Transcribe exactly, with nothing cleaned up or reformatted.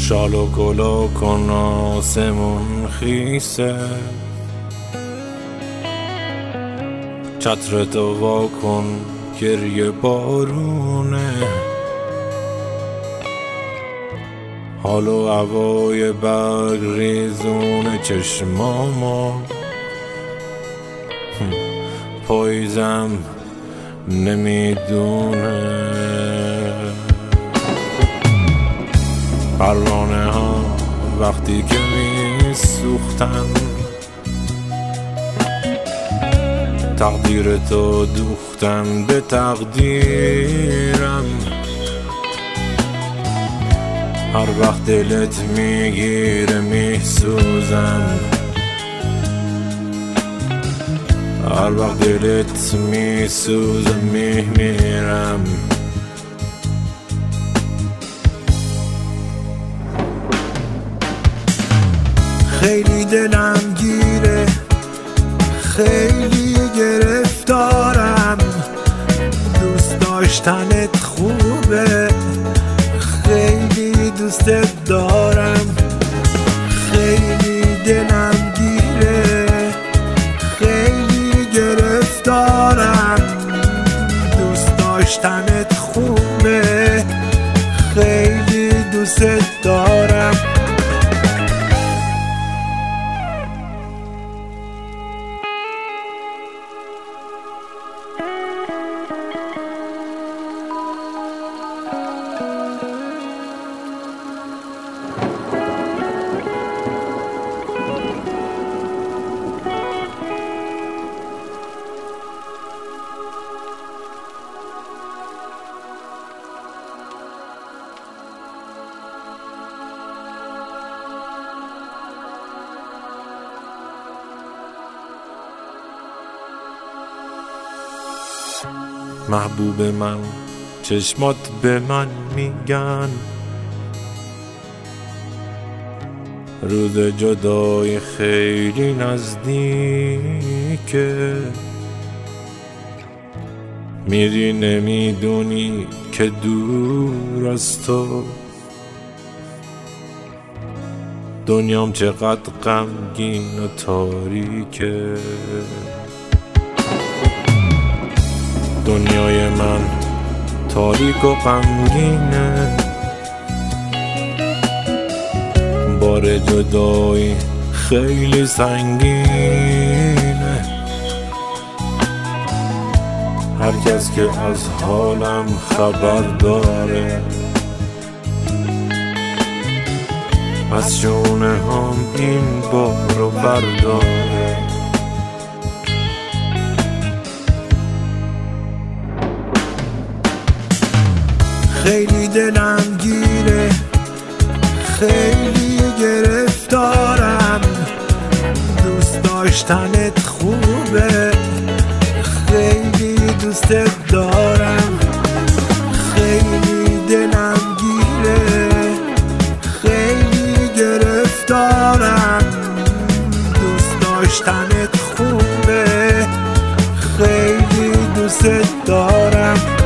شال و گلا کن آسمون خیسه، چتر تو وا کن گریه بارونه، حال و هوای برگ ریزون چشماما، پاییزم نمیدونه. پروانه ها وقتی که می سوختن، تقدیر تو دوختن به تقدیرم. هر وقت دلت میگیره میسوزم، هر وقت دلت میسوزه میمیرم. خیلی دلم گیره، خیلی گرفتارم، دوست داشتنت خوبه، خیلی دوستت دارم. خیلی دلم گیره، خیلی گرفتارم، دوست داشتنت خوبه، خیلی دوستت دارم. محبوب من چشمات به من میگن، روز جدای خیلی نزدیکه. میری نمیدونی که دور از تو دنیام چقدر غمگین و تاریکه. دنیای من تاریک و غمگینه، بار جدایی خیلی سنگینه. هر کس که از حالم خبر داره، از شونه هم این بارو برداره. خیلی دلم گیره، خیلی گرفتارم، دوست داشتنت خوبه، خیلی دوستت دارم. خیلی دلم گیره، خیلی گرفتارم، دوست داشتنت خوبه، خیلی دوستت دارم.